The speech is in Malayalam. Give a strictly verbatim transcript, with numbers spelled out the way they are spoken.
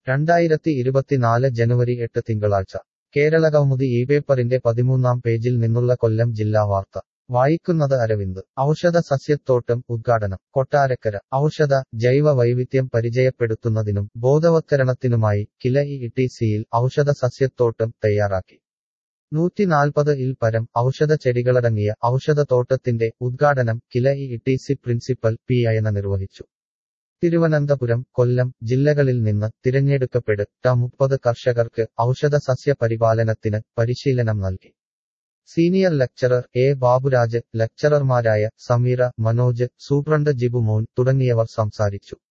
രണ്ടായിരത്തി ഇരുപത്തിനാല് ജനുവരി എട്ട് തിങ്കളാഴ്ച കേരളകൗമുദി ഈ പേപ്പറിന്റെ പതിമൂന്നാം പേജിൽ നിന്നുള്ള കൊല്ലം ജില്ലാ വാർത്ത വായിക്കുന്നത് അരവിന്ദ് ഔഷധ സസ്യത്തോട്ടം ഉദ്ഘാടനം കൊട്ടാരക്കര ഔഷധ ജൈവ വൈവിധ്യം പരിചയപ്പെടുത്തുന്നതിനും ബോധവത്കരണത്തിനുമായി കില ഇ ടി സിയിൽ ഔഷധ സസ്യത്തോട്ടം തയ്യാറാക്കി നൂറ്റിനാൽപ്പത് ഇൽ പരം ഔഷധ ചെടികളടങ്ങിയ ഔഷധത്തോട്ടത്തിന്റെ ഉദ്ഘാടനം KILA E T C principal P Ayana നിർവഹിച്ചു തിരുവനന്തപുരം കൊല്ലം ജില്ലകളിൽ നിന്ന് തിരഞ്ഞെടുക്കപ്പെട്ട മുപ്പത് കർഷകർക്ക് ഔഷധ സസ്യ പരിപാലനത്തിന് പരിശീലനം നൽകി സീനിയർ ലെക്ചറർ എ ബാബുരാജ് ലെക്ചറർമാരായ സമീറ മനോജ് സൂപ്രണ്ട് ജിബു മോൻ തുടങ്ങിയവർ സംസാരിച്ചു